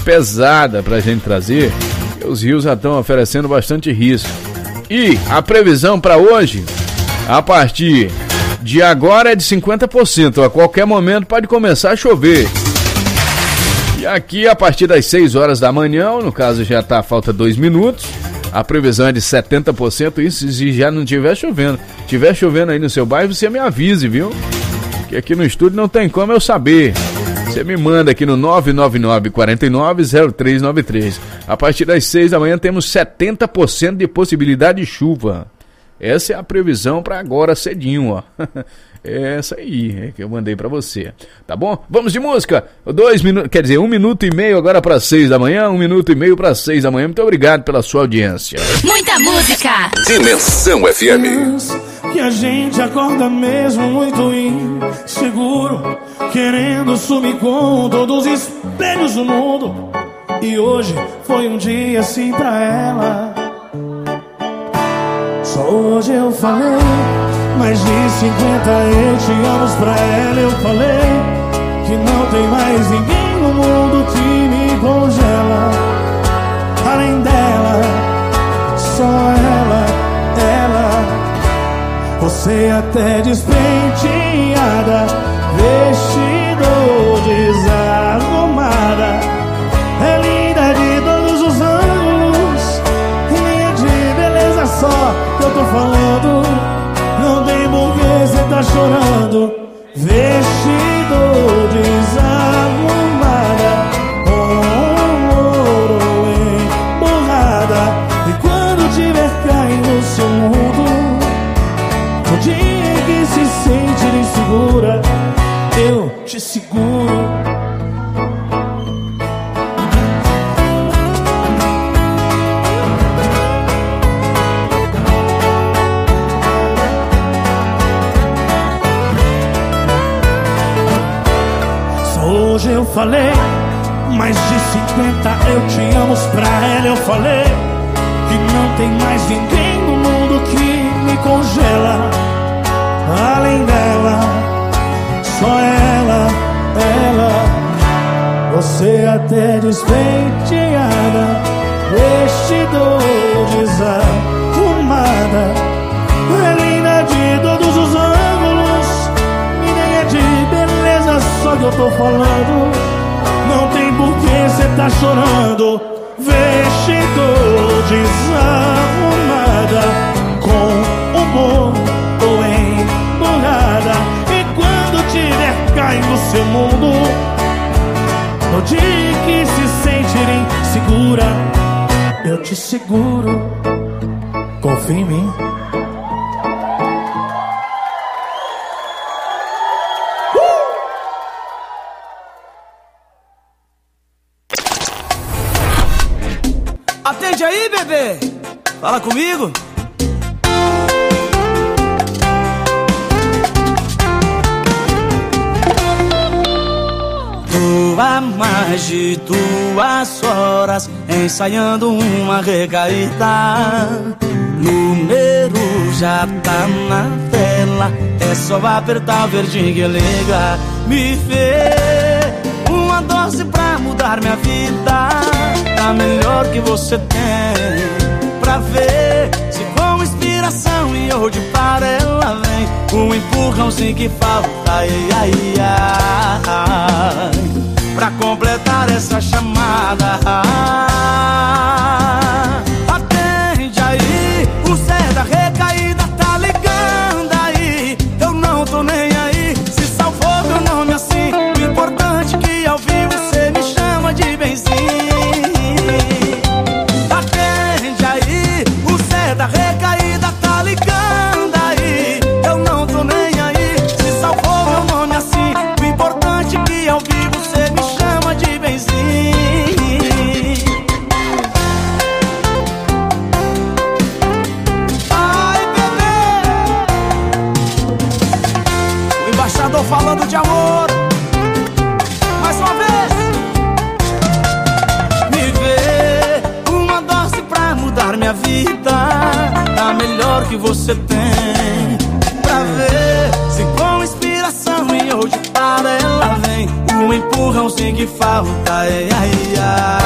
pesada pra gente trazer. Os rios já estão oferecendo bastante risco. E a previsão para hoje, a partir de agora, é de 50%. A qualquer momento pode começar a chover. E aqui, a partir das 6 horas da manhã, no caso já tá, falta 2 minutos, a previsão é de 70%. Isso se já não estiver chovendo. Se estiver chovendo aí no seu bairro, você me avise, viu? Que aqui no estúdio não tem como eu saber. Você me manda aqui no 999-490393. A partir das 6 da manhã temos 70% de possibilidade de chuva. Essa é a previsão para agora cedinho, ó. É essa aí que eu mandei para você. Tá bom? Vamos de música. 2 minutos, quer dizer, 1 minuto e meio agora para 6 da manhã, 1 minuto e meio para 6 da manhã. Muito obrigado pela sua audiência. Muita música. Dimensão FM. Que a gente acorda mesmo muito inseguro, querendo sumir com todos os espelhos do mundo. E hoje foi um dia assim pra ela. Só hoje eu falei mais de 50 eu te amo pra ela. Eu falei que não tem mais ninguém no mundo que me congela. Além dela, só ela. Você até despenteada, vestido desarrumada, é linda de todos os ângulos, linha de beleza só que eu tô falando. Não tem porquê cê tá chorando. Vestido desarrumada, com ouro emborrada. E quando tiver caindo no seu mundo, no dia que se sente insegura, eu te seguro. Só hoje eu falei mais de 50 eu te amo pra ela. Eu falei que não tem mais ninguém no mundo que me congela. Além dela, só ela. Você até despenteada, vestido desarrumada, é linda de todos os ângulos, ideia de beleza só que eu tô falando. Não tem porquê cê tá chorando. Vestido desarrumada, com humor ou emburrada. E quando tiver caindo no seu mundo, no dia que se sentir insegura, eu te seguro. Confia em mim. Atende aí, bebê. Fala comigo. Tô há mais de 2 horas ensaiando uma recaída. Número já tá na tela, é só apertar o verdinho que liga. Me vê uma dose pra mudar minha vida, a melhor que você tem, pra ver se com inspiração e hoje para ela vem um empurrãozinho que falta, ai, ai, ai, pra completar essa chamada. Atende aí, o Zé da recaída tá ligando aí. Eu não tô nem aí se salvou meu nome assim. O importante é que ao vivo você me chama de benzinho. Atende aí, o Zé da recaída tá ligando aí. Eu não tô nem aí se salvou meu nome assim. O importante é que ao vivo você me chama de benzinho. Ai, bebê, o embaixador falando de amor. Mais uma vez. Me vê uma dose pra mudar minha vida, a melhor que você tem, pra ver se com inspiração e hoje para ela vem um empurrãozinho que falta, ai, ai, ai.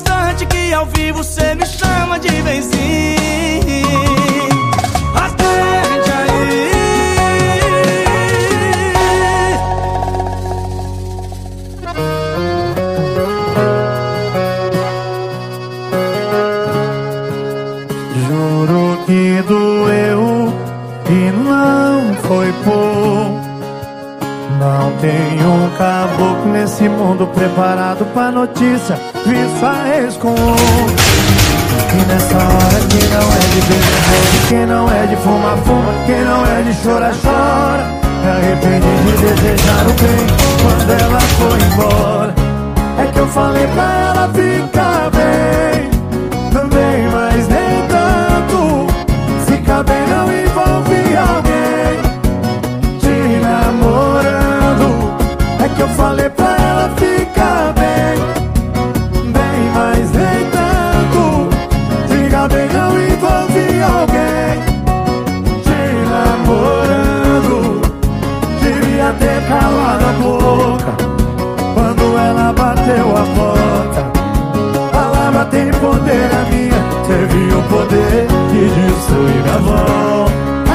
distante que ao vivo cê me chama de benzinho. Atende aí. Juro que doeu e não foi pouco. Não tem um caboclo nesse mundo preparado pra notícia. Vi sua ex com outro. E nessa hora que não é de beber, que não é de fumar, fuma, que não é de chorar, chora. Me arrependi de desejar o bem quando ela foi embora. É que eu falei pra ela ficar bem, também, mas nem tanto. Ficar bem não envolve alguém te namorando. É que eu falei pra ela ficar bem, bem, mas nem tanto. Ficar bem não envolve alguém te namorando. Devia ter calado a boca quando ela bateu a porta. Palavra tem poder, a minha teve o poder de destruir minha avó.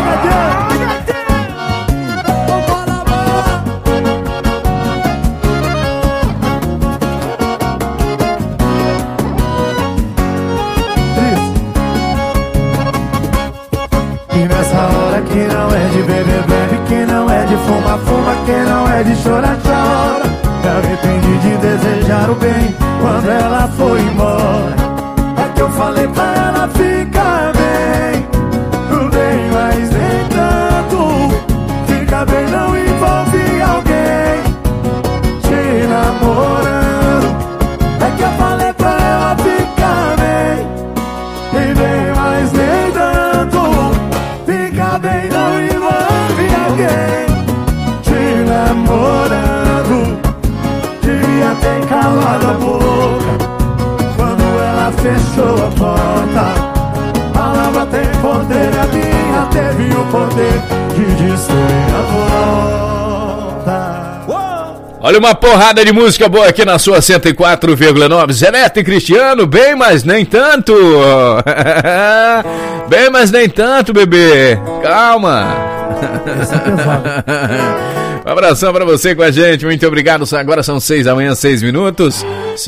E nessa hora que não é de beber, bebe, que não é de fumar, fuma, que não é de chorar, chora. Me arrependi de desejar o bem quando ela foi embora. É que eu falei pra ela ficar bem, bem, mas nem tanto. Ficar bem não envolve alguém te namorando. É que eu falei pra ela ficar bem, bem, mas nem tanto. Ficar bem não envolve alguém te namorando. Devia ter calado a boca quando ela fechou a porta. Palavra tem poder, a minha teve o poder de destruir a volta. Olha uma porrada de música boa aqui na sua 104,9. Zé Neto e Cristiano, bem, mas nem tanto. Bem, mas nem tanto, bebê. Calma. Um abração pra você com a gente, muito obrigado. Agora são 6 da manhã, 6 minutos.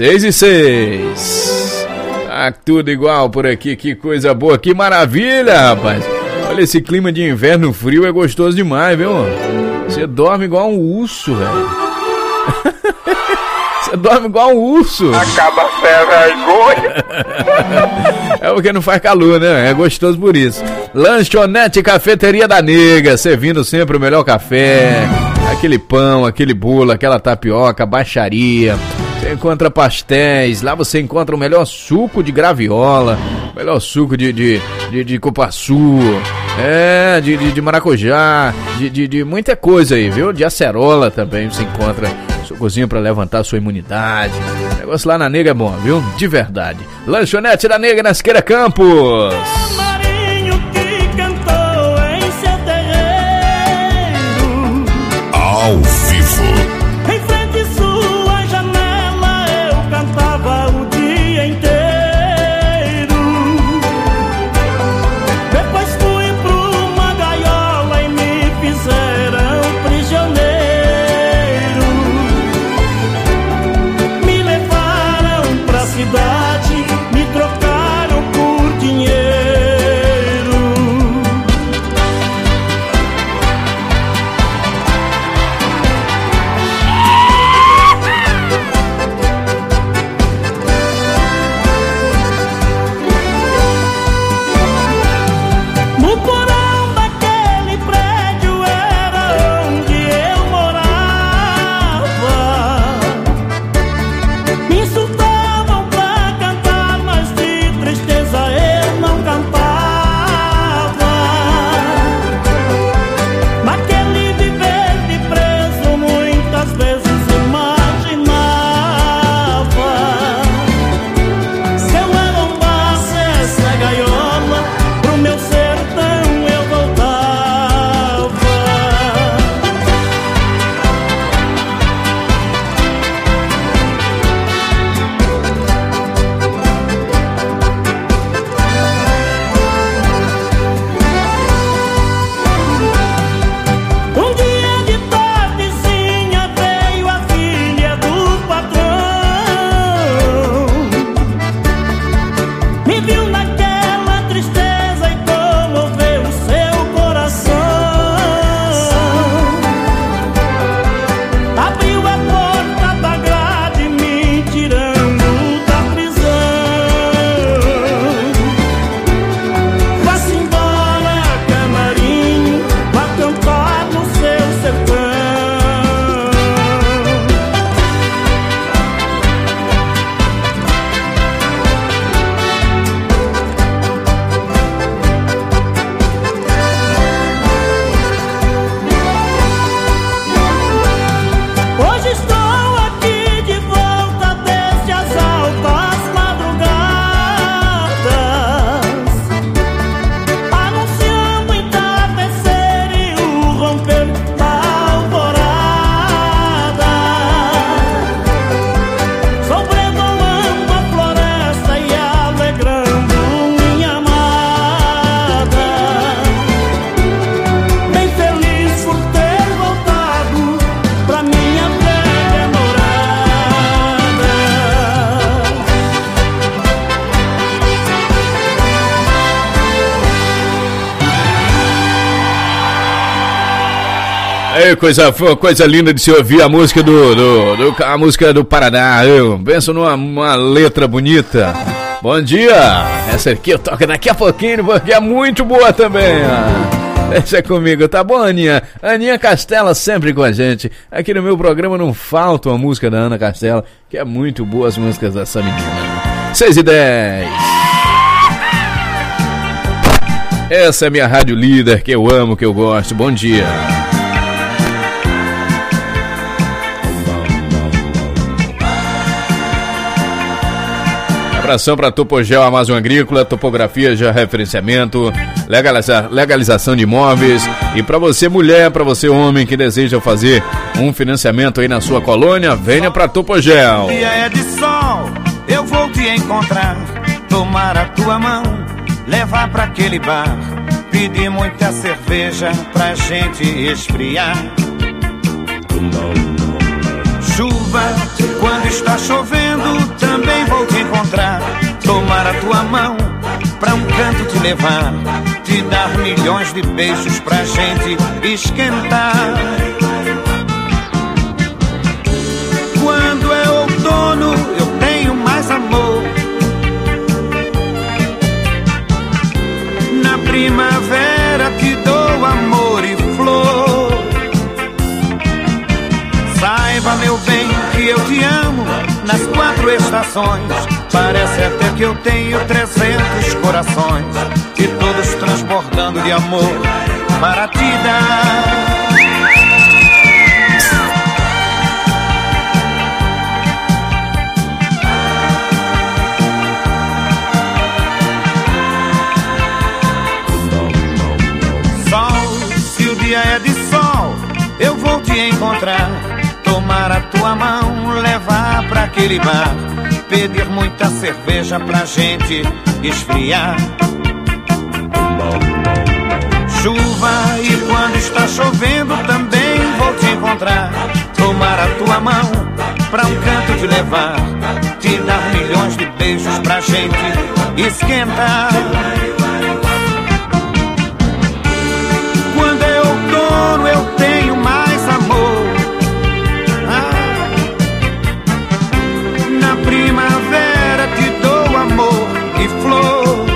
6:06. Tá tudo igual por aqui, que coisa boa, que maravilha, rapaz. Olha, esse clima de inverno frio é gostoso demais, viu? Você dorme igual um urso, velho. Você dorme igual um urso. Acaba sem vergonha. É porque não faz calor, né? É gostoso por isso. Lanchonete Cafeteria da Nega, servindo sempre o melhor café, aquele pão, aquele bolo, aquela tapioca, baixaria. Você encontra pastéis, lá você encontra o melhor suco de graviola, o melhor suco de cupuaçu, de maracujá, de muita coisa aí, viu? De acerola também você encontra. Sucozinho pra levantar a sua imunidade. O negócio lá na Nega é bom, viu? De verdade. Lanchonete da Nega, na Siqueira Campos. Marinho que cantou em seu terreiro, Ao vivo. em frente à sua janela eu cantava o dia inteiro. Depois fui pra uma gaiola e me fizeram prisioneiro. Me levaram pra cidade, me trocaram por dinheiro. Aí, coisa linda de se ouvir a música a música do Paraná. Eu penso numa letra bonita. Bom dia. Essa aqui eu toco daqui a pouquinho, porque é muito boa também. Deixa comigo, tá bom, Aninha? Aninha Castela sempre com a gente. Aqui no meu programa não falta uma música da Ana Castela, que é muito boa as músicas dessa menina. 6h10. Essa é minha rádio líder, que eu amo, que eu gosto. Bom dia. Abração para Topogel Amazon Agrícola, topografia, já referenciamento, legalização de imóveis. E para você mulher, para você homem que deseja fazer um financiamento aí na sua colônia, venha para Topogel. Dia é de sol, eu vou te encontrar, tomar a tua mão, levar para aquele bar, pedir muita cerveja pra gente esfriar. Chuva, quando está chovendo, também vou te encontrar, tomar a tua mão, pra um canto te levar, te dar milhões de beijos pra gente esquentar. Quando é outono, eu tenho mais amor. Na primavera te dou amor e flor. Saiba, meu bem, que eu te amo nas 4 estações. Parece até que eu tenho 300 corações, e todos transbordando de amor para te dar. Sol, se o dia é de sol, eu vou te encontrar, tomar a tua mão, levar pra aquele bar, pedir muita cerveja pra gente esfriar. Chuva, e quando está chovendo também vou te encontrar, tomar a tua mão, pra um canto te levar, te dar milhões de beijos pra gente esquentar. Quando é outono eu tenho mais amor. Na primavera te dou amor e flor.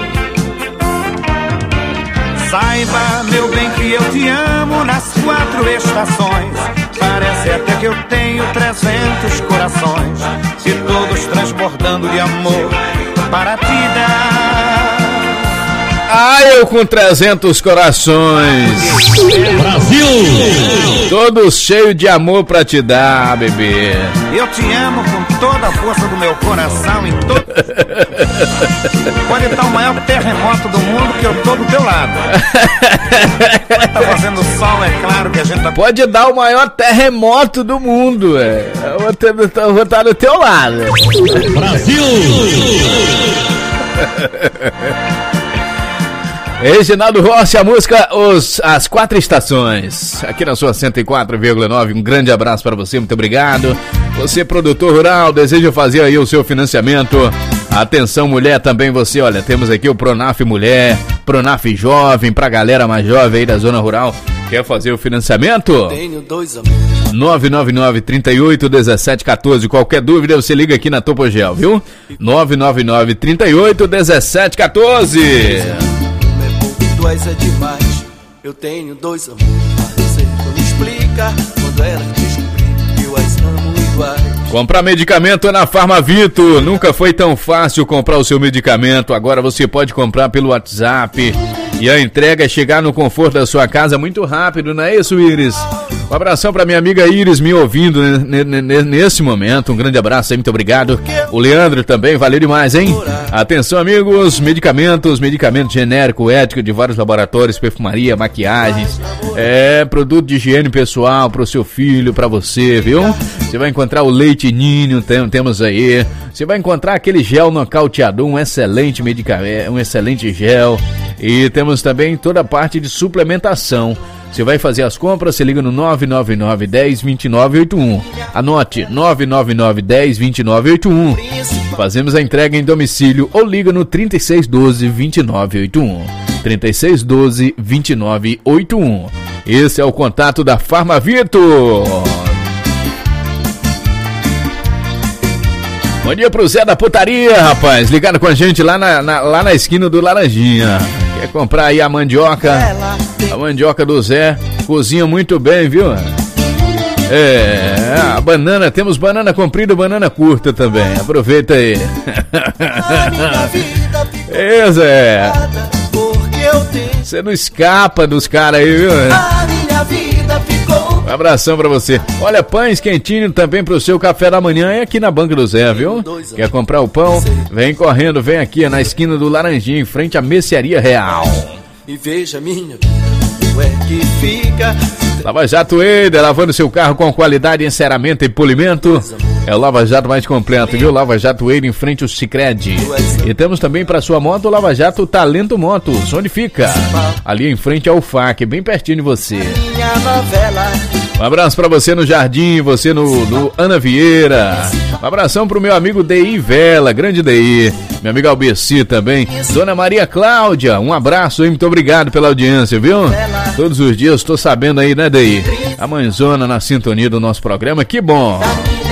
Saiba, meu bem, que eu te amo nas 4 estações. Parece até que eu tenho 300 corações, e todos transbordando de amor para te dar. Ah, eu com 300 corações. Brasil! Todos cheios de amor pra te dar, bebê. Eu te amo com toda a força do meu coração e todo... Pode estar o maior terremoto do mundo que eu tô do teu lado. Quando tá fazendo sol, é claro que a gente tá... Pode dar o maior terremoto do mundo, eu vou estar do teu lado. Brasil! Reginaldo Rossi, a música As 4 Estações, aqui na sua 104,9. Um grande abraço para você, muito obrigado. Você, produtor rural, deseja fazer aí o seu financiamento. Atenção, mulher, também você, olha, temos aqui o Pronaf Mulher, Pronaf Jovem, pra galera mais jovem aí da zona rural. Quer fazer o financiamento? Tenho 2 amores. 999-38-1714. Qualquer dúvida, você liga aqui na Topogel, viu? 999-38-1714. É demais, eu tenho 2 amores, mas você não me explica quando ela descobrir que eu as amo iguais. Comprar medicamento é na Farmavito. Nunca foi tão fácil comprar o seu medicamento. Agora você pode comprar pelo WhatsApp e a entrega é chegar no conforto da sua casa muito rápido, não é isso, Iris? Um abração pra minha amiga Iris me ouvindo nesse momento. Um grande abraço aí, muito obrigado. O Leandro também, valeu demais, hein? Atenção, amigos, medicamentos genérico, ético de vários laboratórios, perfumaria, maquiagens, produto de higiene pessoal pro seu filho, pra você, viu? Você vai encontrar o leite ninho, temos aí. Você vai encontrar aquele gel nocauteador, um excelente medicamento, um excelente gel. E temos também toda a parte de suplementação. Você vai fazer as compras, você liga no 999-10-2981. Anote, 999-10-2981. Fazemos a entrega em domicílio ou liga no 3612-2981. 3612-2981. Esse é o contato da Farmavito. Bom dia pro Zé da Putaria, rapaz. Ligado com a gente lá na esquina do Laranjinha. Quer comprar aí a mandioca? A mandioca do Zé. Cozinha muito bem, viu? A banana, temos banana comprida e banana curta também. Aproveita aí. Zé. Você não escapa dos caras aí, viu? Um abração pra você. Olha, pães quentinho também pro seu café da manhã é aqui na Banca do Zé, viu? Quer comprar o pão? Vem correndo, vem aqui na esquina do Laranjinha, em frente à Mercearia Real. E veja minha vida, como é que fica. Lava Jato Eider, lavando seu carro com qualidade, enceramento e polimento. É o Lava Jato mais completo, viu? Lava Jato Eider em frente ao Sicredi. E temos também para sua moto o Lava Jato Talento Motos. Onde fica? Ali em frente ao FAC, bem pertinho de você. Um abraço para você no Jardim, você no Ana Vieira. Um abração pro meu amigo DI Vela, grande DI. Meu amigo Albeci também. Dona Maria Cláudia, um abraço aí, muito obrigado pela audiência, viu? Todos os dias estou sabendo aí, né, DI? A mãezona na sintonia do nosso programa, que bom.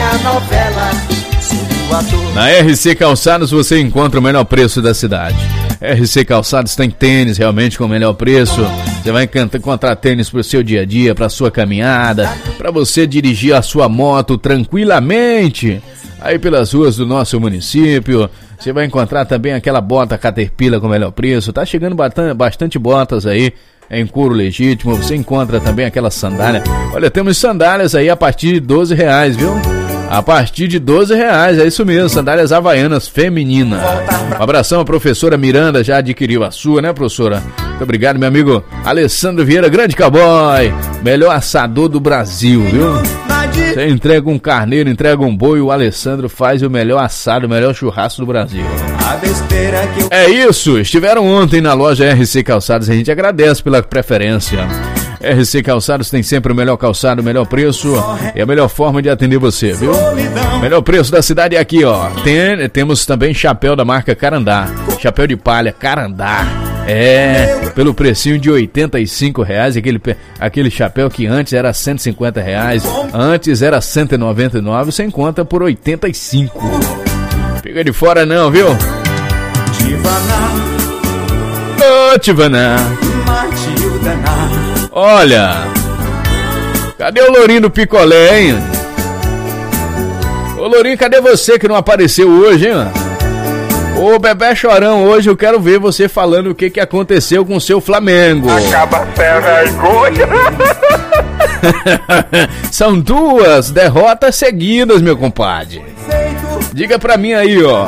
Na RC Calçados você encontra o melhor preço da cidade. RC Calçados tem tênis realmente com o melhor preço. Você vai encontrar tênis para o seu dia a dia, para a sua caminhada, para você dirigir a sua moto tranquilamente aí pelas ruas do nosso município. Você vai encontrar também aquela bota Caterpillar com o melhor preço. Tá chegando bastante botas aí em couro legítimo. Você encontra também aquela sandália. Olha, temos sandálias aí a partir de R$12, viu? A partir de R$12, é isso mesmo, sandálias havaianas femininas. Um abração, a professora Miranda, já adquiriu a sua, né, professora? Muito obrigado, meu amigo Alessandro Vieira, grande cowboy, melhor assador do Brasil, viu? Você entrega um carneiro, entrega um boi, o Alessandro faz o melhor assado, o melhor churrasco do Brasil. É isso, estiveram ontem na loja RC Calçados, a gente agradece pela preferência. RC Calçados tem sempre o melhor calçado, o melhor preço e a melhor forma de atender você, viu? Melhor preço da cidade é aqui, ó. Temos também chapéu da marca Carandá, chapéu de palha Carandá. Pelo precinho de R$85, aquele chapéu que antes era R$150, antes era R$199, você encontra por R$85. Fica de fora não, viu? Ô, Tivaná. Olha, cadê o Lourinho do Picolé, hein? Ô Lourinho, cadê você que não apareceu hoje, hein? Ô Bebé Chorão, hoje eu quero ver você falando o que aconteceu com o seu Flamengo. Acaba sem vergonha. São 2 derrotas seguidas, meu compadre. Diga pra mim aí, ó.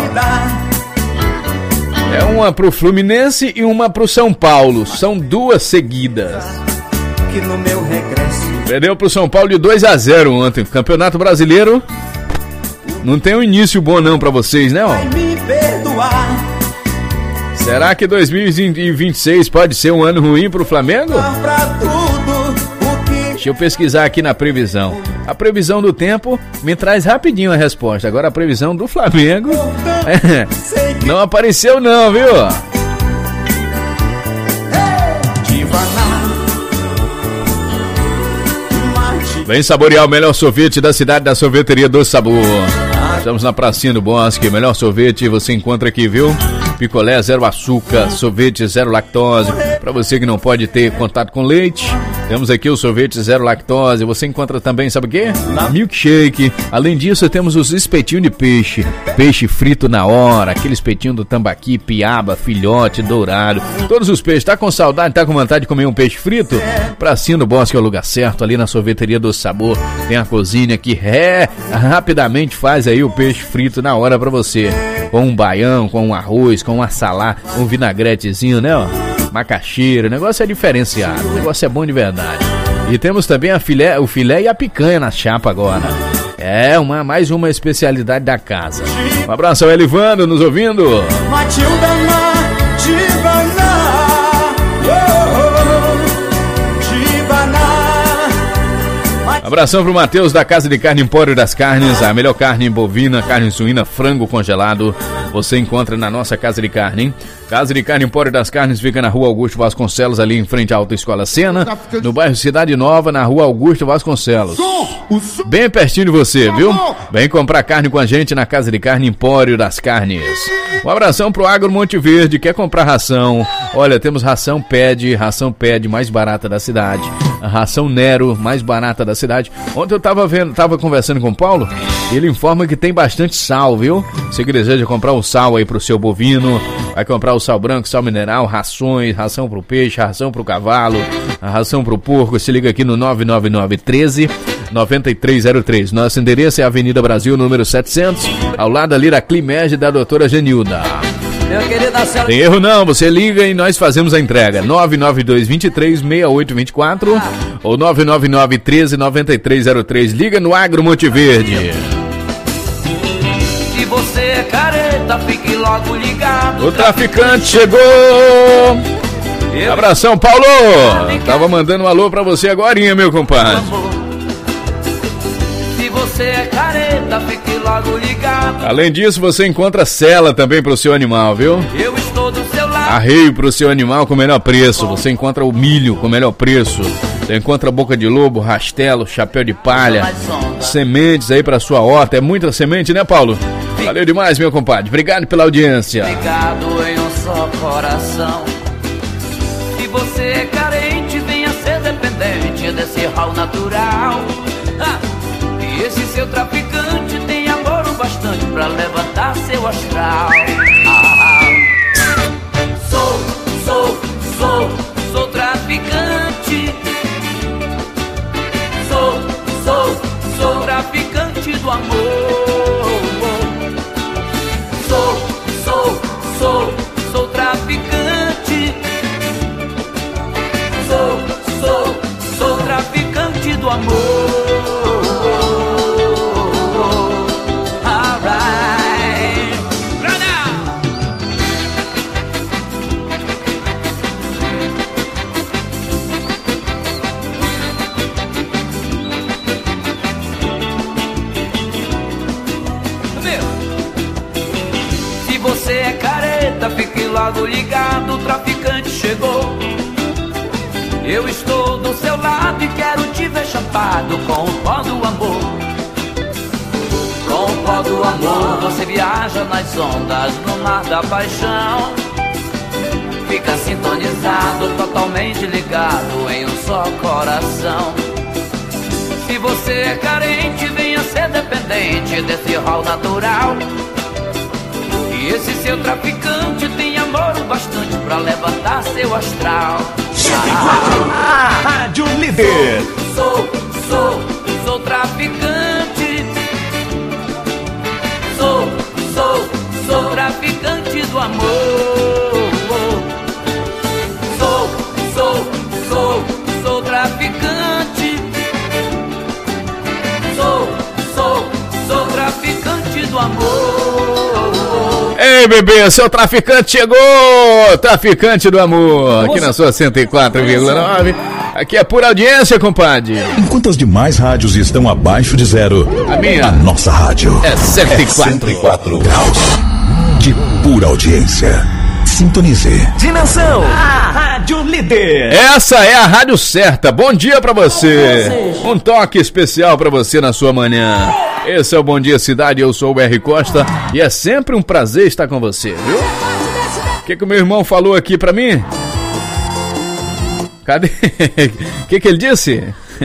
É uma pro Fluminense e uma pro São Paulo. São 2 seguidas. Que no meu regresso. Perdeu pro São Paulo de 2-0 ontem. Campeonato Brasileiro não tem um início bom não pra vocês, né? Ó? Vai me perdoar. Será que 2026 pode ser um ano ruim pro Flamengo? Deixa eu pesquisar aqui na previsão. A previsão do tempo me traz rapidinho a resposta. Agora a previsão do Flamengo não apareceu não, viu? Vem saborear o melhor sorvete da cidade, da Sorveteria do Sabor. Estamos na Pracinha do Bosque, melhor sorvete você encontra aqui, viu? Picolé zero açúcar, sorvete zero lactose. Para você que não pode ter contato com leite, temos aqui o sorvete zero lactose. Você encontra também, sabe o quê? Milkshake. Além disso, temos os espetinhos de peixe. Peixe frito na hora, aquele espetinho do tambaqui, piaba, filhote, dourado. Todos os peixes. Tá com saudade, tá com vontade de comer um peixe frito? Pracinha do Bosque é o lugar certo, ali na Sorveteria do Sabor. Tem a cozinha que rapidamente faz aí o peixe frito na hora pra você. Com um baião, com um arroz, com uma salada, um vinagretezinho, né, ó? Macaxeira, o negócio é diferenciado, o negócio é bom de verdade. E temos também o filé e a picanha na chapa agora. Mais uma especialidade da casa. Um abraço ao Elivando nos ouvindo. Abração pro Matheus da Casa de Carne Empório das Carnes, a melhor carne bovina, carne suína, frango congelado, você encontra na nossa Casa de Carne, hein? Casa de Carne Empório das Carnes fica na Rua Augusto Vasconcelos, ali em frente à Autoescola Sena, no bairro Cidade Nova, na Rua Augusto Vasconcelos. Bem pertinho de você, viu? Vem comprar carne com a gente na Casa de Carne Empório das Carnes. Um abração pro Agro Monte Verde, quer comprar ração? Olha, temos ração Ped mais barata da cidade. A ração Nero, mais barata da cidade. Ontem eu tava conversando com o Paulo, e ele informa que tem bastante sal, viu? Se deseja comprar um sal aí pro seu bovino, vai comprar o sal branco, sal mineral, rações, ração pro peixe, ração pro cavalo, a ração pro porco, se liga aqui no 999-13-9303. Nosso endereço é Avenida Brasil, número 700, ao lado ali da Climed da doutora Genilda. Tem erro não, você liga e nós fazemos a entrega. 992-23-6824 ou 999-13-9303. Liga no Agro Monte Verde. Se você é careta, fique logo ligado. O traficante chegou. Abração, Paulo. Tava mandando um alô pra você agorinha, meu compadre. Se você é careta, fique logo ligado. Além disso, você encontra cela também pro seu animal, viu? Eu estou do seu lado. Arreio pro seu animal com o melhor preço. Você encontra o milho com o melhor preço. Você encontra boca de lobo, rastelo, chapéu de palha, sementes aí pra sua horta. É muita semente, né, Paulo? Valeu demais, meu compadre. Obrigado pela audiência. Ligado em um só coração. Se você é carente, venha ser dependente desse ralo natural. E esse seu traficante tem amor o bastante pra levantar seu astral. Sou traficante. Sou traficante do amor. Sou traficante. Sou traficante do amor. Fique logo ligado, o traficante chegou. Eu estou do seu lado e quero te ver chapado com o pó do amor. Com o pó do amor você viaja nas ondas no mar da paixão. Fica sintonizado, totalmente ligado em um só coração. Se você é carente, venha ser dependente desse rol natural. E esse seu traficante tem amor o bastante pra levantar seu astral. A Rádio Líder. Sou traficante. Sou traficante do amor. Sou traficante. Sou traficante do amor. Ei, bebê, seu traficante chegou! Traficante do amor, aqui na sua 104,9. Aqui é pura audiência, compadre. Enquanto as demais rádios estão abaixo de zero, a nossa rádio é 104 graus de pura audiência. Sintonize. Dimensão, a Rádio Líder. Essa é a rádio certa. Bom dia pra você. Um toque especial pra você na sua manhã. Esse é o Bom Dia Cidade, eu sou o R. Costa e é sempre um prazer estar com você, viu? O que o meu irmão falou aqui pra mim? Cadê? O que ele disse?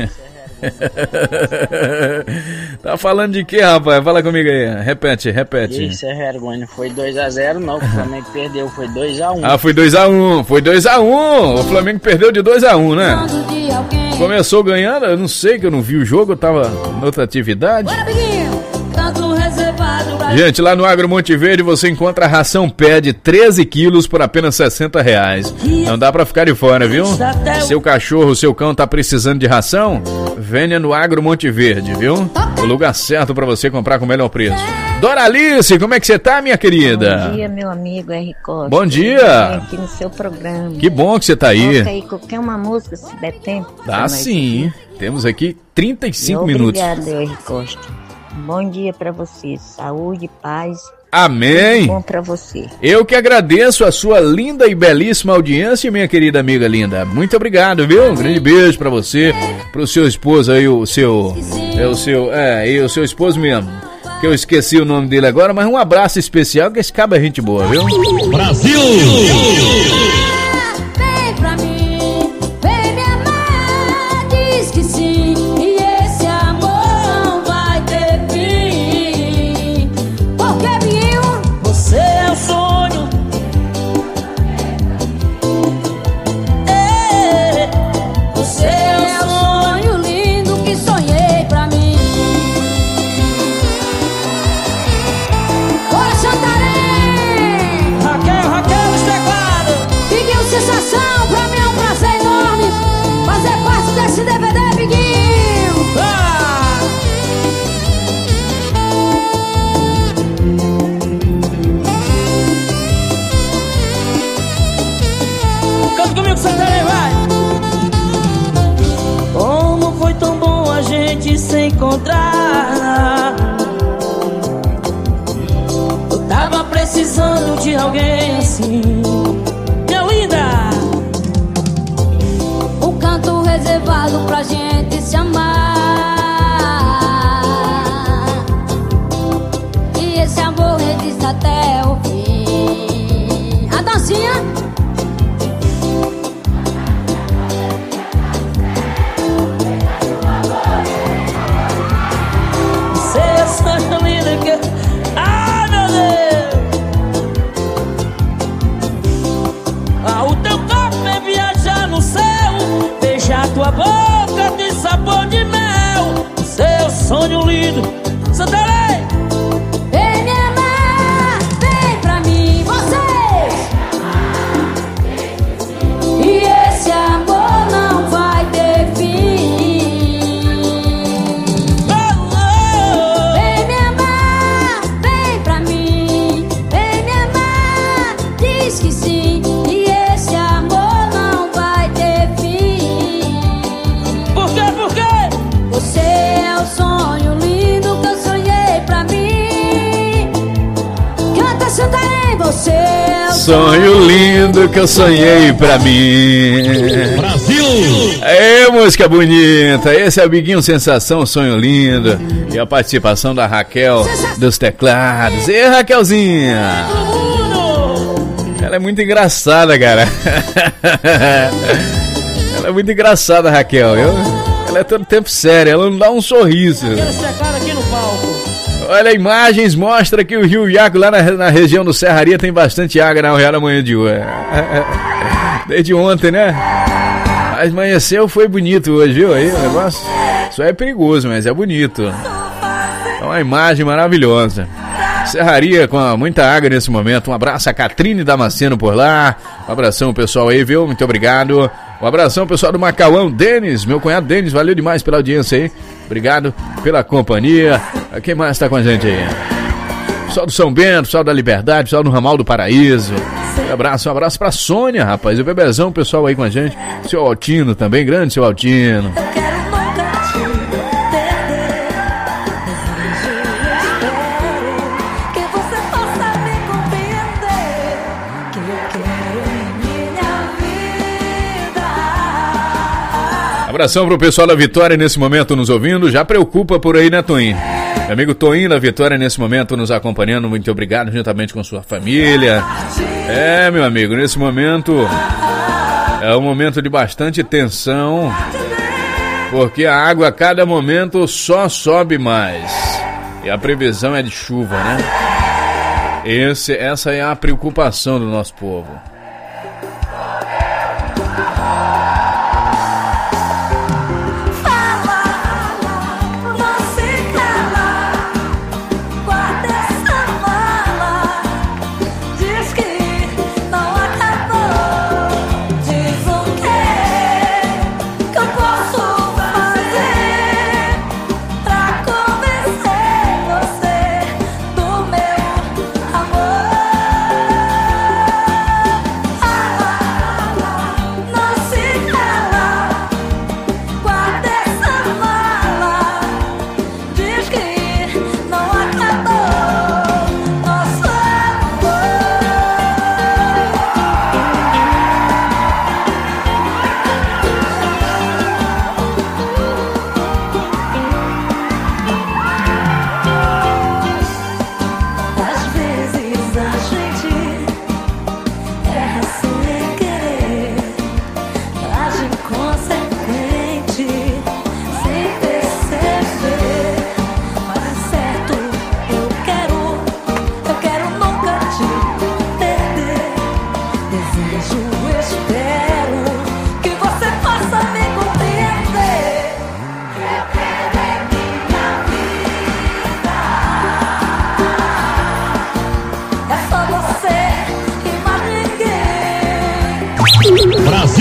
Tá falando de quê, rapaz? Fala comigo aí. Repete. Isso é vergonha. Não foi 2-0 não, o Flamengo perdeu, foi 2-1. Ah, foi 2-1. Foi 2-1. O Flamengo perdeu de 2-1, né? Começou ganhando, eu não sei, que eu não vi o jogo, eu tava em outra atividade. Gente, lá no Agro Monte Verde você encontra a ração Ped 13 quilos por apenas R$60. Não dá pra ficar de fora, viu? Seu cachorro, seu cão tá precisando de ração? Venha no Agro Monte Verde, viu? o lugar certo para você comprar com o melhor preço. Doralice, como é que você tá, minha querida? Bom dia, meu amigo R. Costa. Bom dia. Aqui no seu programa. Que bom que você tá aí. Coloca aí qualquer uma música, se der tempo. Ah, sim. Temos aqui 35 minutos. Obrigado, R. Costa. Bom dia para você. Saúde, paz. Amém. Tudo bom pra você. Eu que agradeço a sua linda e belíssima audiência, minha querida amiga linda. Muito obrigado, viu? Um grande beijo pra você, pro seu esposo aí, o seu esposo mesmo. Que eu esqueci o nome dele agora, mas um abraço especial, que esse cabo é gente boa, viu? Brasil! Vem pra mim, vem me amar, diz que sim, e esse amor não vai ter fim. Porque viu, você é o sonho. Você é o sonho lindo que sonhei pra mim. Bora, Santarém! Raquel, os teclados. Biguinho Sensação, pra mim é um prazer enorme fazer parte desse DVD, Biguinho. Canta comigo, Santarém, vai! Como foi tão bom a gente se encontrar. Eu tava precisando de alguém assim, minha linda. Um canto reservado pra gente se amar. E esse amor resiste até o fim. A dancinha. Você é tão linda que... Ai, meu Deus! O teu corpo é viajar no céu, beijar tua boca de sabor de mel. Seu sonho lindo, Santarém! Vem me amar, vem pra mim, vocês! E esse amor não vai ter fim. Vem me amar, vem pra mim, vem me amar, diz que sim, e esse amor não vai ter fim. Por quê? Por quê? Você é o sonho lindo que eu sonhei pra mim. Canta, Santarém, você é o Sonho lindo que eu sonhei pra mim. Brasil! É música bonita. Esse é o Biguinho Sensação, Sonho Lindo. E a participação da Raquel dos teclados. E Raquelzinha? Ela é muito engraçada, cara. Ela é muito engraçada, Raquel. Ela é todo tempo séria, ela não dá um sorriso. aqui no palco. Olha, imagens mostram que o Rio Iaco, lá na região do Serraria, tem bastante água na Real da manhã de hoje. Desde ontem, né? Mas amanheceu, foi bonito hoje, viu? Aí o negócio só é perigoso, mas é bonito. É uma imagem maravilhosa. Serraria com muita água nesse momento. Um abraço a Catrine Damasceno por lá. Um abração pessoal aí, viu? Muito obrigado. Um abração pessoal do Macauão, Denis, meu cunhado Denis, valeu demais pela audiência aí. Obrigado pela companhia. Quem mais tá com a gente aí? Pessoal do São Bento, pessoal da Liberdade, pessoal do Ramal do Paraíso. Um abraço pra Sônia, rapaz. O bebezão, pessoal aí com a gente. Seu Altino também, grande seu Altino. Abração pro pessoal da Vitória nesse momento nos ouvindo. Já preocupa por aí, né, Toinho? Meu amigo Toinho da Vitória nesse momento nos acompanhando. Muito obrigado, juntamente com sua família. É, meu amigo, nesse momento é um momento de bastante tensão, porque a água a cada momento só sobe mais. E a previsão é de chuva, né? Essa é a preocupação do nosso povo.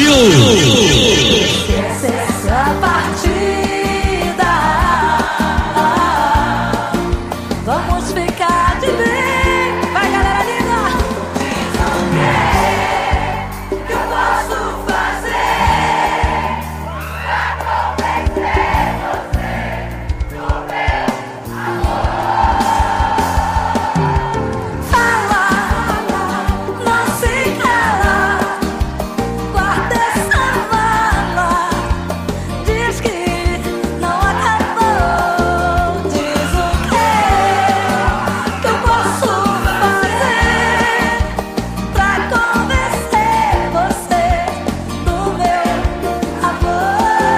Brasil. Essa partida, vamos ficar de bem. Vai, galera linda. Diz o que eu posso fazer pra convencer você do meu amor. Fala, não se cala, guarda essa mala. Diz que não acabou. Diz o que eu posso fazer pra convencer você do meu amor.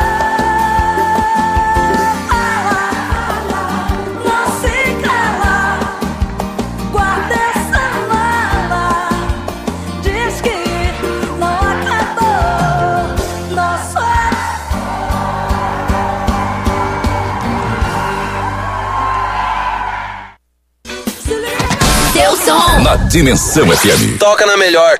Não se cala, guarda essa mala. Diz que não acabou nosso Teu som. Na Dimensão FM. Toca na melhor.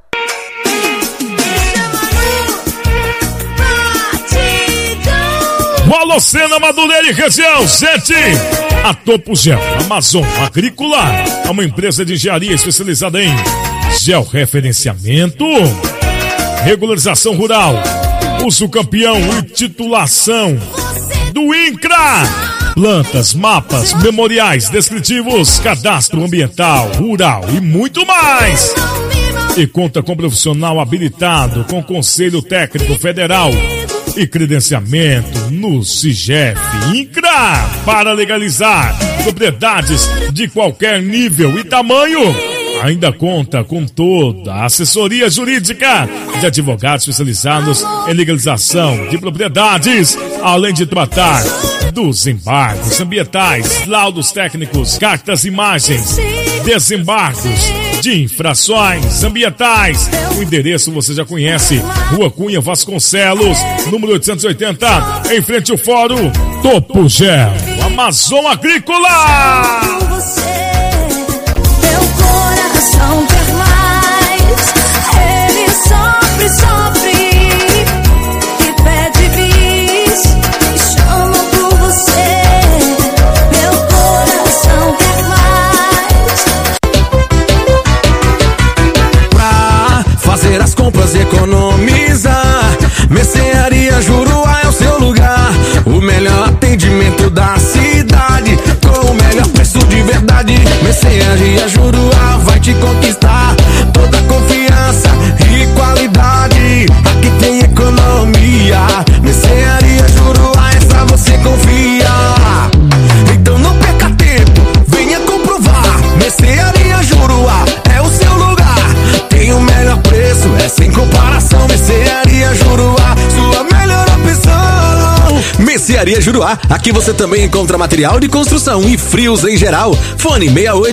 Molocena, Madureira e região, 7. A Topo Gel, Amazon Agrícola, é uma empresa de engenharia especializada em georreferenciamento, regularização rural, uso campeão e titulação do INCRA. Plantas, mapas, memoriais descritivos, cadastro ambiental, rural e muito mais. E conta com profissional habilitado com Conselho Técnico Federal e credenciamento no CIGEF INCRA para legalizar propriedades de qualquer nível e tamanho. Ainda conta com toda a assessoria jurídica de advogados especializados em legalização de propriedades, além de tratar dos embargos ambientais, laudos técnicos, cartas e imagens, desembargos de infrações ambientais. O endereço você já conhece: Rua Cunha Vasconcelos, número 880, em frente ao Fórum Topo Gel, Amazon Agrícola. Coração quer mais, ele sofre e pede bis, e chama por você. Meu coração quer mais. Pra fazer as compras e economizar, Mercearia Juruá é o seu lugar. O melhor atendimento da cidade, com o melhor preço de verdade. Mercearia Juruá vai te conquistar. Toda confiança e qualidade, aqui tem economia. Mercearia Juruá, essa você confia. Então não perca tempo, venha comprovar. Mercearia Juruá é o seu lugar. Tem o melhor preço, é sem comparação. Mercearia Juruá, sua melhor opção. Mercearia Juruá, aqui você também encontra material de construção e frios em geral. Fone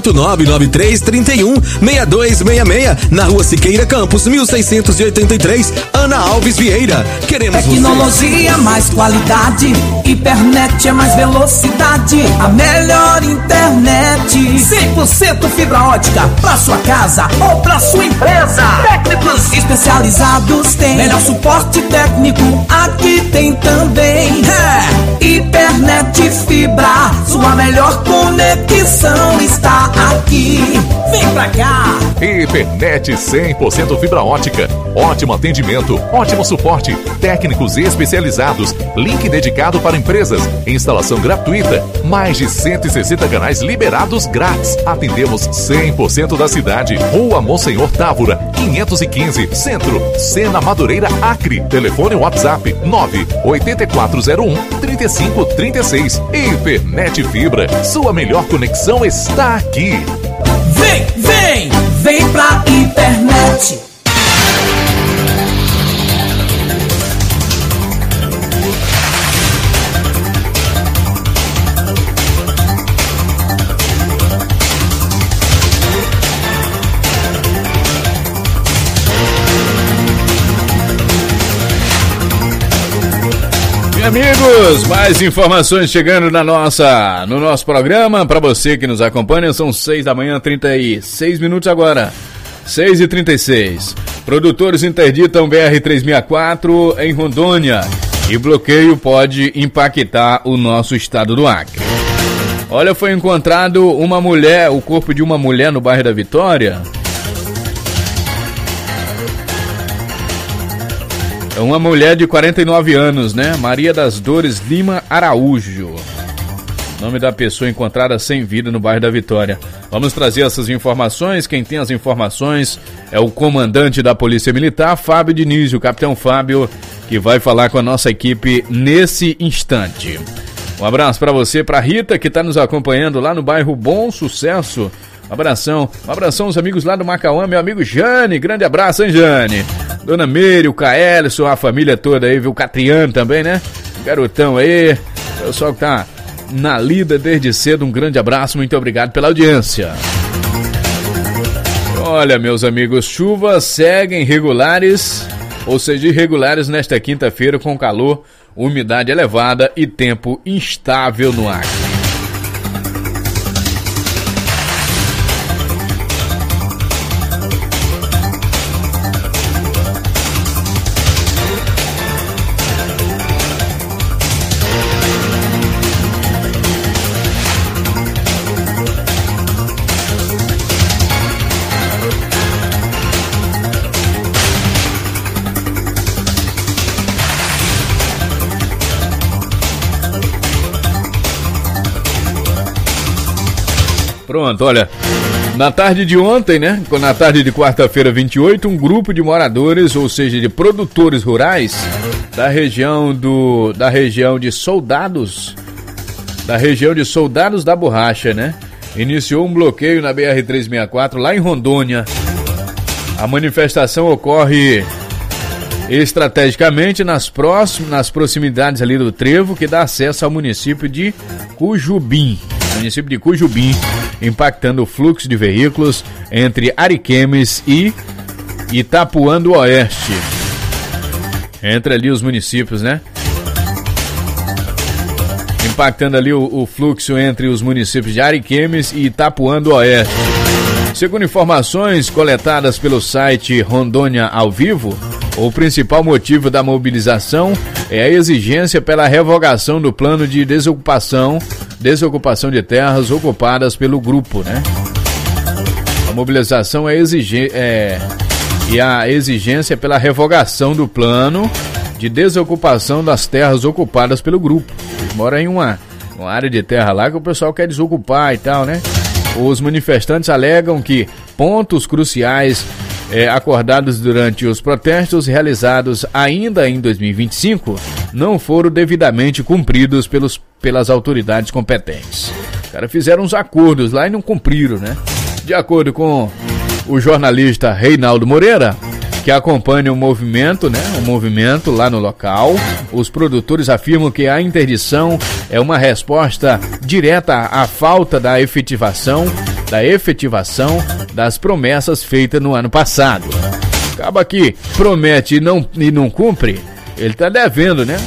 68993316266, na Rua Siqueira Campos, 1683, Ana Alves Vieira. Queremos tecnologia, mais qualidade, hipernet é mais velocidade, a melhor internet, 100% fibra ótica, pra sua casa ou pra sua empresa. Técnicos especializados tem melhor suporte técnico, aqui tem também. Hipernet Fibra, sua melhor conexão está aqui. Vem pra cá. Hipernet 100% fibra ótica. Ótimo atendimento, ótimo suporte, técnicos especializados, link dedicado para empresas, instalação gratuita, mais de 160 canais liberados grátis. Atendemos 100% da cidade. Rua Monsenhor Távora, 515, Centro, Sena Madureira, Acre. Telefone WhatsApp 98401-3536. Hipernet Fibra, sua melhor conexão está aqui. Vem pra internet. Amigos, mais informações chegando no nosso programa. Para você que nos acompanha, são 6 da manhã, 36 minutos agora. 6h36. Produtores interditam BR-364 em Rondônia e bloqueio pode impactar o nosso estado do Acre. Olha, foi encontrado o corpo de uma mulher no bairro da Vitória. É uma mulher de 49 anos, né? Maria das Dores Lima Araújo. Nome da pessoa encontrada sem vida no bairro da Vitória. Vamos trazer essas informações. Quem tem as informações é o comandante da Polícia Militar, Fábio Diniz, o capitão Fábio, que vai falar com a nossa equipe nesse instante. Um abraço para você, para Rita, que está nos acompanhando lá no bairro Bom Sucesso. Um abração aos amigos lá do Macauã, meu amigo Jane, grande abraço, hein, Jane? Dona Meire, o Caelson, a família toda aí, viu? O Catriano também, né? Garotão aí, pessoal que tá na lida desde cedo, um grande abraço, muito obrigado pela audiência. Olha, meus amigos, chuvas seguem regulares, ou seja, irregulares nesta quinta-feira com calor, umidade elevada e tempo instável no Acre. Pronto, olha, na tarde de ontem, né, na tarde de quarta-feira 28, um grupo de moradores, ou seja, de produtores rurais da região de Soldados da Borracha, né, iniciou um bloqueio na BR-364 lá em Rondônia. A manifestação ocorre estrategicamente nas proximidades ali do trevo que dá acesso ao município de Cujubim, impactando o fluxo de veículos entre Ariquemes e Itapuã do Oeste. Entre ali os municípios, né? Impactando ali o fluxo entre os municípios de Ariquemes e Itapuã do Oeste. Segundo informações coletadas pelo site Rondônia ao Vivo, o principal motivo da mobilização é a exigência pela revogação do plano de desocupação de terras ocupadas pelo grupo, né? A mobilização e a exigência pela revogação do plano de desocupação das terras ocupadas pelo grupo. Eles moram em uma área de terra lá que o pessoal quer desocupar e tal, né? Os manifestantes alegam que pontos cruciais acordados durante os protestos realizados ainda em 2025 não foram devidamente cumpridos pelas autoridades competentes. Os caras fizeram uns acordos lá e não cumpriram, né? De acordo com o jornalista Reinaldo Moreira, que acompanha o movimento, né? O movimento lá no local, os produtores afirmam que a interdição é uma resposta direta à falta da efetivação das promessas feitas no ano passado. Acaba que promete e não cumpre, ele está devendo, né?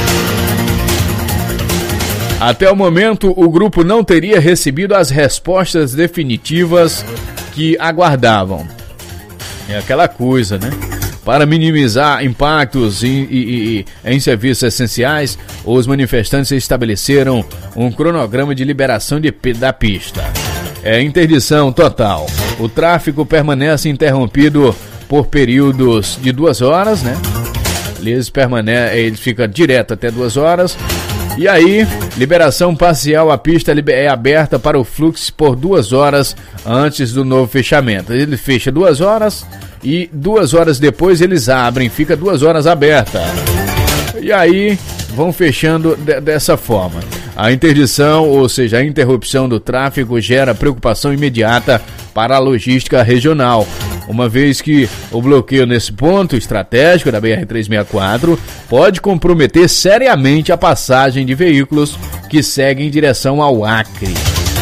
Até o momento, o grupo não teria recebido as respostas definitivas que aguardavam. É aquela coisa, né? Para minimizar impactos em serviços essenciais, os manifestantes estabeleceram um cronograma de liberação da pista. Interdição total. O tráfego permanece interrompido por períodos de 2 horas, né? Ele fica direto até 2 horas. E aí, liberação parcial, a pista é aberta para o fluxo por 2 horas antes do novo fechamento. Ele fecha 2 horas e 2 horas depois eles abrem, fica 2 horas aberta. E aí, vão fechando dessa forma. A interdição, ou seja, a interrupção do tráfego gera preocupação imediata para a logística regional, uma vez que o bloqueio nesse ponto estratégico da BR-364 pode comprometer seriamente a passagem de veículos que seguem em direção ao Acre.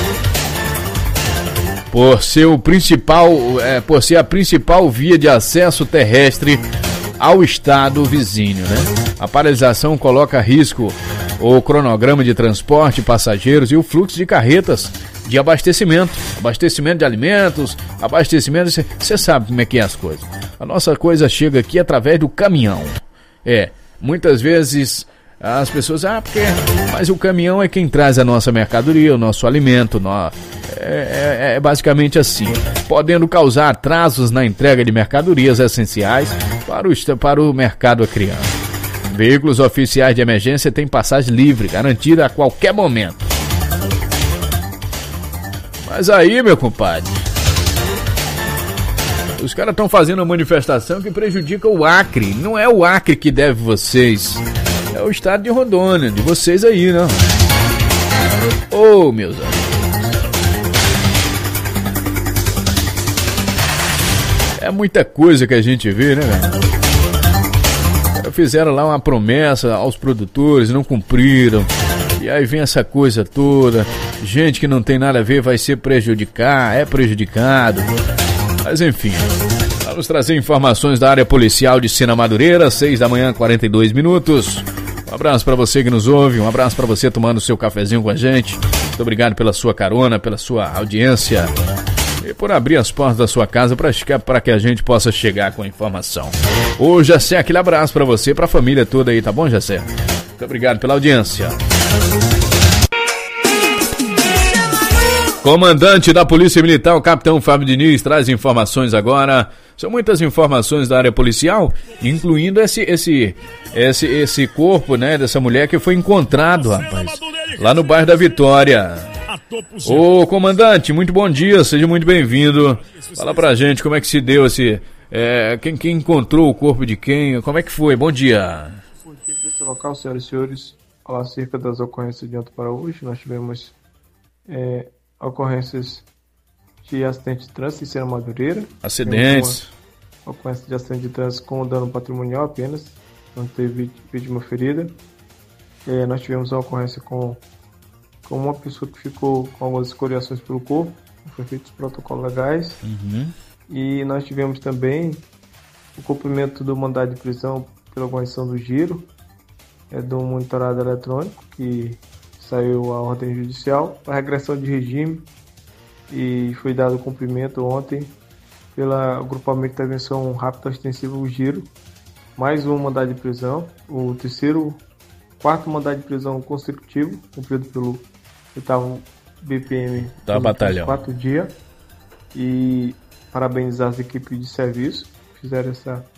Por ser a principal via de acesso terrestre ao estado vizinho, né? A paralisação coloca a risco o cronograma de transporte, passageiros e o fluxo de carretas de abastecimento de alimentos, abastecimento, você sabe como é que é as coisas. A nossa coisa chega aqui através do caminhão. Muitas vezes as pessoas, mas o caminhão é quem traz a nossa mercadoria, o nosso alimento, é basicamente assim, podendo causar atrasos na entrega de mercadorias essenciais para o mercado acreano. Veículos oficiais de emergência têm passagem livre, garantida a qualquer momento. Mas aí, meu compadre, os caras estão fazendo uma manifestação que prejudica o Acre. Não é o Acre que deve vocês, é o estado de Rondônia, de vocês aí, não? Meus amigos. É muita coisa que a gente vê, né, velho? Fizeram lá uma promessa aos produtores, não cumpriram. E aí vem essa coisa toda. Gente que não tem nada a ver vai ser prejudicado. Mas enfim, vamos trazer informações da área policial de Sena Madureira, 6 da manhã, 42 minutos. Um abraço para você que nos ouve, um abraço para você tomando o seu cafezinho com a gente. Muito obrigado pela sua carona, pela sua audiência e por abrir as portas da sua casa para que a gente possa chegar com a informação. Ô Jacé, aquele abraço para você e para a família toda aí, tá bom, Jacé? Muito obrigado pela audiência. Comandante da Polícia Militar, o capitão Fábio Diniz, traz informações agora. São muitas informações da área policial, incluindo esse corpo, né, dessa mulher que foi encontrado, rapaz, lá no bairro da Vitória. Ô, comandante, muito bom dia, seja muito bem-vindo. Fala pra gente como é que se deu quem encontrou o corpo de quem, como é que foi? Bom dia. Bom dia para esse local, senhoras e senhores. Falar acerca das ocorrências de ontem para hoje. Nós tivemos ocorrências de acidente de trânsito em Sena Madureira. Acidentes. Ocorrência de acidente de trânsito com dano patrimonial apenas, não teve vítima ferida. Nós tivemos uma ocorrência com uma pessoa que ficou com algumas escoriações pelo corpo, foi feito os protocolos legais. E nós tivemos também o cumprimento do mandado de prisão pela correção do giro, do monitorado eletrônico, que saiu a ordem judicial para regressão de regime e foi dado cumprimento ontem pelo agrupamento de intervenção rápida ostensiva, o giro, mais um mandado de prisão, o quarto mandado de prisão consecutivo, cumprido pelo 8º BPM da batalhão. 4 dias, e parabenizar as equipes de serviço que fizeram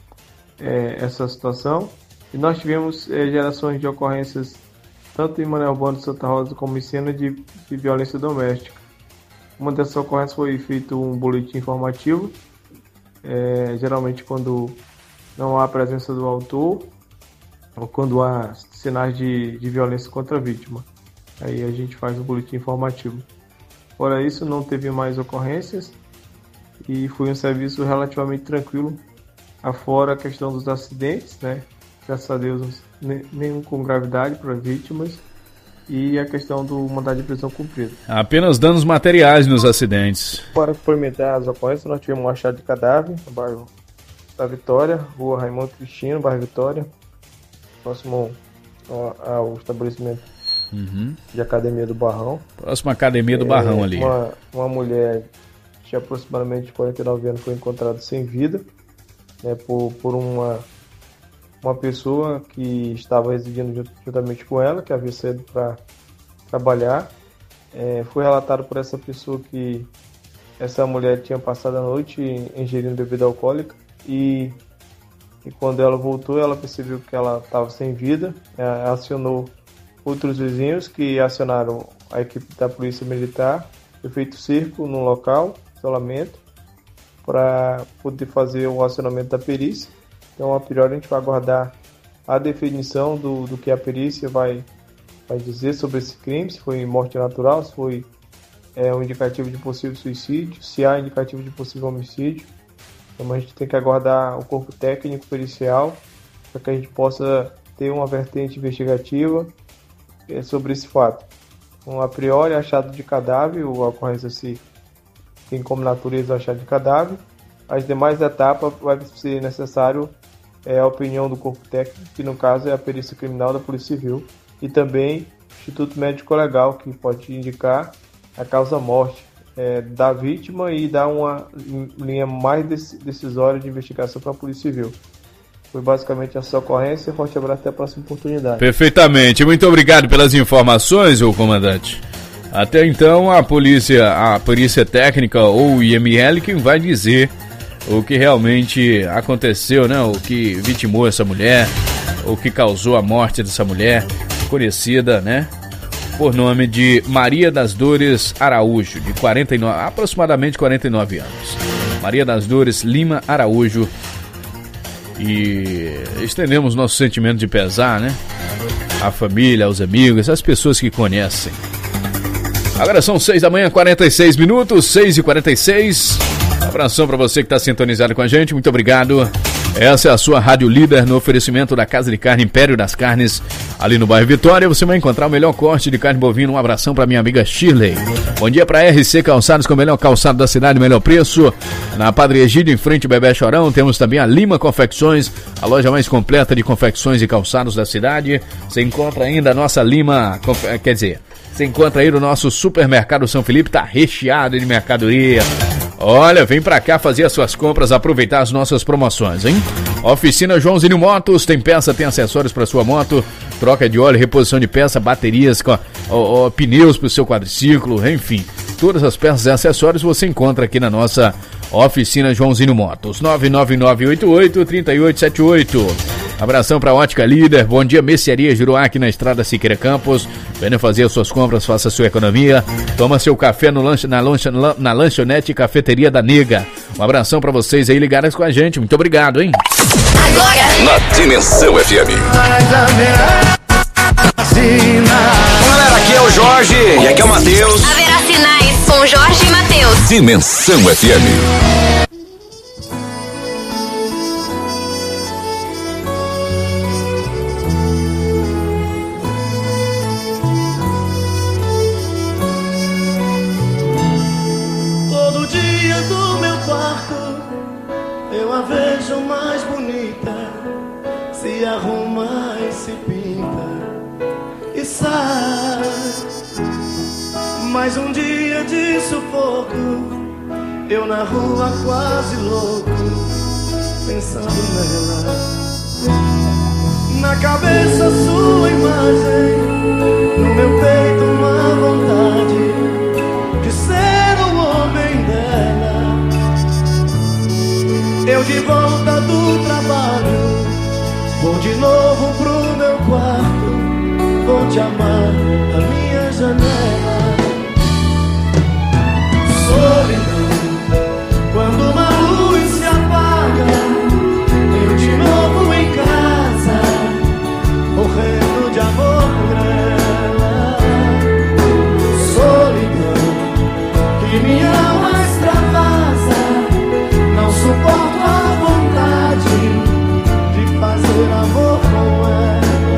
essa situação. E nós tivemos gerações de ocorrências tanto em Manuel Bueno de Santa Rosa como em Sena de violência doméstica. Uma dessas ocorrências foi feito um boletim informativo, geralmente quando não há a presença do autor ou quando há sinais de violência contra a vítima. Aí a gente faz o boletim informativo. Fora isso, não teve mais ocorrências e foi um serviço relativamente tranquilo, afora a questão dos acidentes, né? Graças a Deus, nenhum com gravidade para vítimas, e a questão do mandado de prisão cumprido. Apenas danos materiais nos acidentes. Para complementar as ocorrências, nós tivemos um achado de cadáver no bairro da Vitória, rua Raimundo Cristino, bairro Vitória, próximo ao estabelecimento de Academia do Barrão. Próximo à Academia do Barrão ali. Uma mulher de aproximadamente 49 anos foi encontrada sem vida, né, por uma pessoa que estava residindo juntamente com ela, que havia saído para trabalhar. Foi relatado por essa pessoa que essa mulher tinha passado a noite ingerindo bebida alcoólica e quando ela voltou, ela percebeu que ela estava sem vida, acionou outros vizinhos que acionaram a equipe da Polícia Militar, foi feito cerco no local, isolamento, para poder fazer o acionamento da perícia. Então, a priori, a gente vai aguardar a definição do que a perícia vai dizer sobre esse crime, se foi morte natural, se foi um indicativo de possível suicídio, se há indicativo de possível homicídio. Então, a gente tem que aguardar o corpo técnico pericial para que a gente possa ter uma vertente investigativa sobre esse fato. Então, a priori, achado de cadáver, a ocorrência se tem como natureza achado de cadáver. As demais etapas vai ser necessário a opinião do corpo técnico, que no caso é a perícia criminal da Polícia Civil, e também o Instituto Médico Legal, que pode indicar a causa-morte da vítima e dar uma linha mais decisória de investigação para a Polícia Civil. Foi basicamente essa ocorrência. Forte abraço, até a próxima oportunidade. Perfeitamente. Muito obrigado pelas informações, ô comandante. Até então, a Polícia Técnica ou o IML quem vai dizer o que realmente aconteceu, né? O que vitimou essa mulher, o que causou a morte dessa mulher, conhecida, né? Por nome de Maria das Dores Araújo, de aproximadamente 49 anos. Maria das Dores Lima Araújo. E estendemos nosso sentimento de pesar, né? À família, aos amigos, às pessoas que conhecem. Agora são 6 da manhã, 46 minutos, 6h46. Abração para você que está sintonizado com a gente, muito obrigado. Essa é a sua Rádio Líder no oferecimento da Casa de Carne Império das Carnes, ali no bairro Vitória. Você vai encontrar o melhor corte de carne bovina. Um abração para minha amiga Shirley. Bom dia para RC Calçados, com o melhor calçado da cidade, melhor preço. Na Padre Egídio, em frente ao Bebé Chorão, temos também a Lima Confecções, a loja mais completa de confecções e calçados da cidade. Você encontra ainda a nossa Lima, você encontra aí no nosso supermercado São Felipe, tá recheado de mercadoria. Olha, vem pra cá fazer as suas compras, aproveitar as nossas promoções, hein? Oficina Joãozinho Motos, tem peça, tem acessórios para sua moto, troca de óleo, reposição de peça, baterias, pneus pro seu quadriciclo, enfim. Todas as peças e acessórios você encontra aqui na nossa Oficina Joãozinho Motos. 99988-3878. Abração para Ótica Líder. Bom dia, Mercearia Juruá, aqui na Estrada Siqueira Campos. Venha fazer as suas compras, faça a sua economia. Toma seu café na lanchonete Cafeteria da Nega. Um abração para vocês aí ligados com a gente. Muito obrigado, hein? Agora, na Dimensão FM. Galera, aqui é o Jorge e aqui é o Matheus. Haverá sinais com Jorge e Matheus. Dimensão FM. Se arruma e se pinta e sai. Mais um dia de sufoco, eu na rua quase louco, pensando nela. Na cabeça sua imagem, no meu peito uma vontade de ser o homem dela. Eu de volta do trabalho, vou de novo pro meu quarto, vou te amar na minha janela. Solidão, quando uma luz se apaga, eu de novo em casa, morrendo de amor por ela. Solidão, que minha alma extravasa, não suporto a vontade de fazer amor com ela.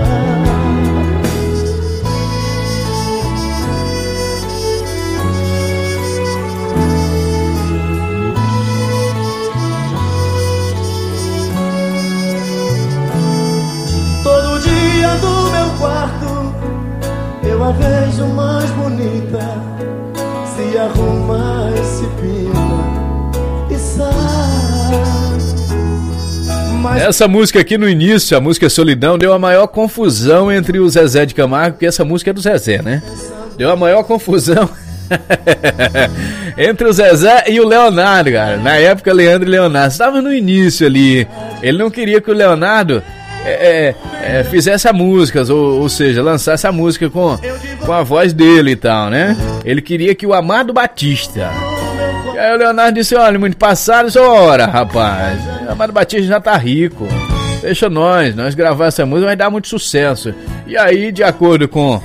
Todo dia do meu quarto eu a vejo mais bonita, se arruma e se pinta e sai. Essa música aqui no início, a música Solidão, deu a maior confusão entre o Zezé de Camargo, porque essa música é do Zezé, né? Deu a maior confusão entre o Zezé e o Leonardo, cara. Na época, Leandro e Leonardo estavam no início ali. Ele não queria que o Leonardo fizesse a música, ou seja, lançasse a música com a voz dele e tal, né? Ele queria que o Amado Batista. E aí o Leonardo disse, olha, muito passado, ora, rapaz, o Amado Batista já tá rico, deixa nós gravar essa música, vai dar muito sucesso. E aí, de acordo com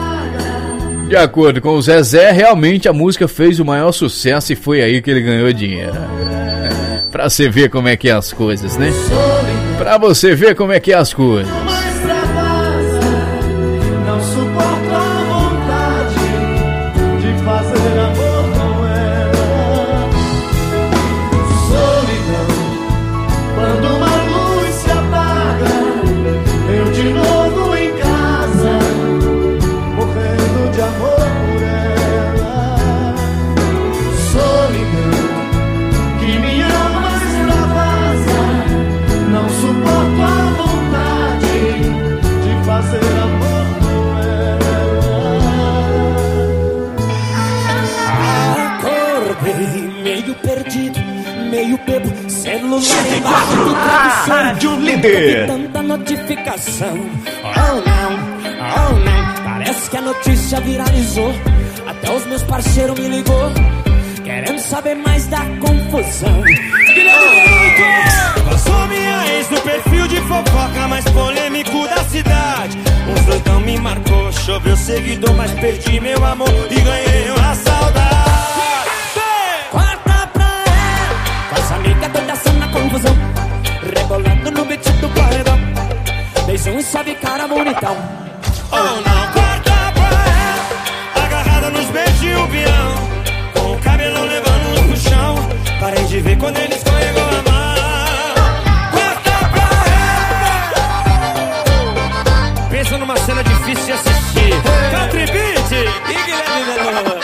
o Zezé, realmente a música fez o maior sucesso e foi aí que ele ganhou dinheiro. Pra você ver como é que é as coisas, né? Pra você ver como é que é as coisas. Não suporto a vontade de fazer amor com ela. Solidão, quando uma luz se apaga, eu de novo em casa, morrendo de amor por ela. Rádio Líder. Tanta notificação. Oh não, parece que a notícia viralizou. Até os meus parceiros me ligou, querendo saber mais da confusão. Passou minha ex no perfil de fofoca mais polêmico da cidade. Um doidão me marcou, choveu seguidor, mas perdi meu amor e ganhei uma saudade. Corta pra ela, com essa amiga doida só na confusão, rebolando no beat do paredão. Beijão e sobe cara bonitão. Oh não, corta pra ela, agarrada nos beijos e o peão, com o cabelão levando no chão. Parei de ver quando ele escorregou a mão. Corta pra ela. Pensa numa cena difícil de assistir. Country Beat e Guilherme Melo.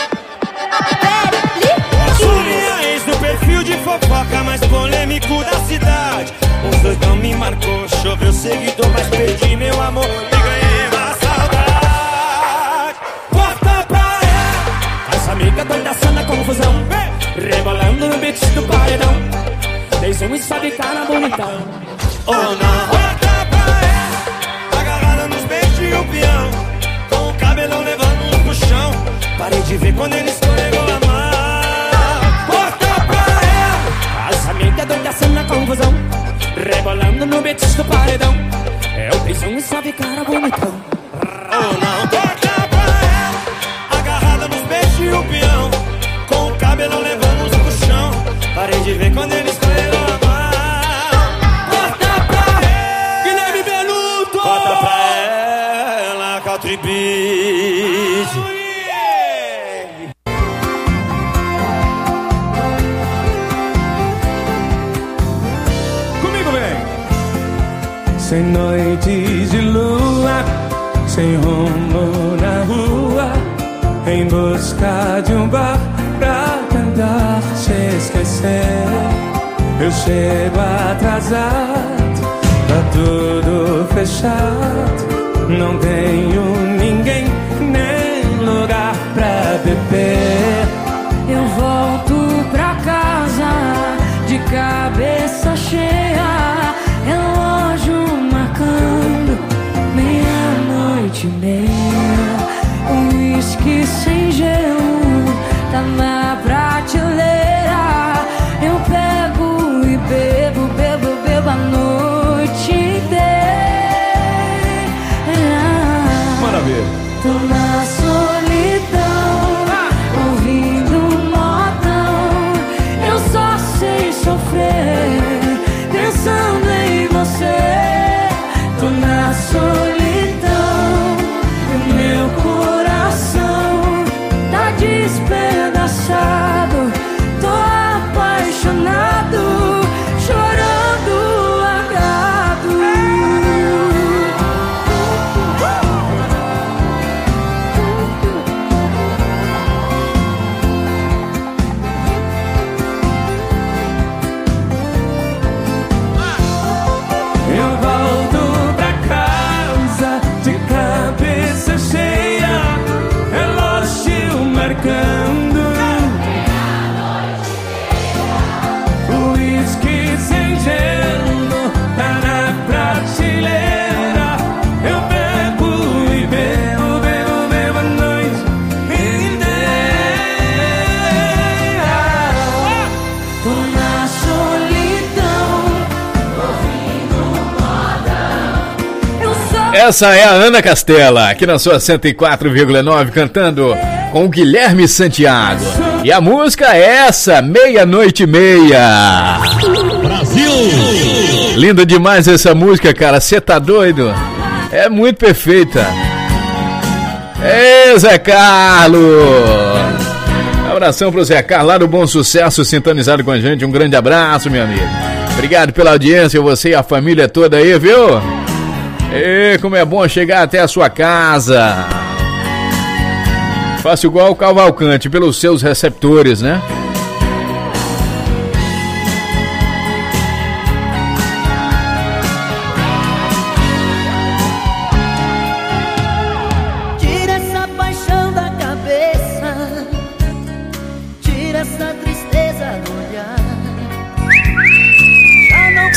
Passou minha ex no perfil de fofoca mais polêmico da cidade. Um doidão me marcou, choveu seguidor, mas perdi meu amor e ganhei uma saudade. Corta pra ela, essa amiga doida só na confusão, rebolando no beat do paredão. Beijão e sobe cara bonitão. Oh não, corta pra ela, agarrada nos beijos e o peão, com o cabelão levando pro chão. Parei de ver quando ele escorregou a mão. Corta pra ela, essa amiga doida só na confusão, rebolando no beat do paredão. É o beijão e sobe cara bonitão. Oh não, corta pra ela, agarrada nos beijos e o peão, com o cabelão levando pro chão. Parei de ver quando ele escorregou a mão. Corta pra ela, Guilherme Beluto. Corta pra ela, Country Beat. Comigo, vem. Sem noites de lua, sem rumo na rua, em busca de um bar pra tentar se esquecer. Eu chego atrasado, tá tudo fechado, não tenho ninguém nem lugar pra beber. Eu volto pra casa de cabeça cheia, relógio marcando 00:30. Um uísque sem gelo tá na prateleira. Eu pego e bebo, bebo, bebo a noite inteira. Manda ver. Tô na solidão, ouvindo um modão. Eu só sei sofrer, pensando em você. Tô na solidão, e meu coração tá despedaçado. Tô apaixonado, chorando largado. Eu volto pra casa de cabeça cheia, relógio marcando. O uísque sem gelo tá na prateleira. Eu bebo e bebo, bebo, bebo a noite inteira. Tô na solidão, ouvindo modão. Eu só Essa é a Ana Castela, aqui na sua 104,9, cantando com o Guilherme Santiago. E a música é essa, 00:30. Brasil! Linda demais essa música, cara, você tá doido? É muito perfeita. Ê, Zé Carlos! Abração pro Zé Carlos, lá do Bom Sucesso, sintonizado com a gente. Um grande abraço, meu amigo. Obrigado pela audiência, você e a família toda aí, viu? E como é bom chegar até a sua casa. Faça igual o Cavalcante, pelos seus receptores, né? tira essa paixão da cabeça, tira essa tristeza do olhar. Já não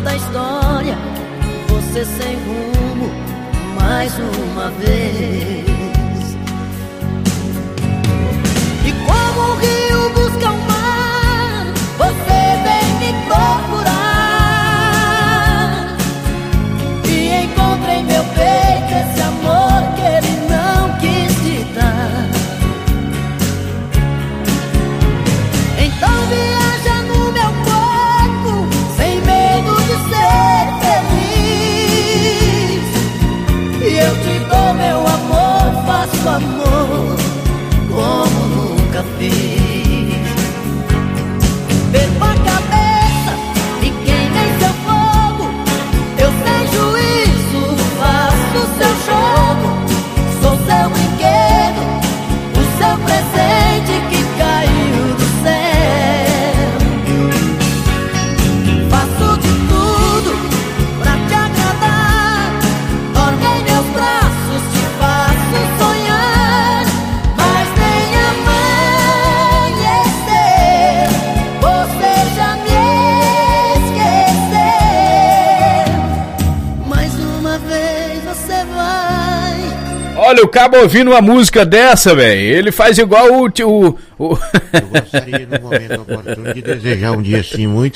da história, você sem rumo mais uma vez. E como o rio busca o mar, você vem me procurar. E encontra em meu peito esse amor que ele não quis te dar. Então viaja no meu corpo, sem medo de ser feliz. E eu te dou meu amor, faço amor como nunca fiz. Perco a cabeça e queimei seu fogo. Eu sem juízo faço seu jogo. Sou seu brinquedo, o seu presente que caiu do céu. Faço de tudo pra te agradar. Dorme em meus braços, te faço sonhar. Mas nem amanhecer você já me esqueceu. Mais uma vez você vai. Olha, o cabo ouvindo uma música dessa, velho. Ele faz igual o Eu gostaria, no momento oportuno, de desejar um dia assim muito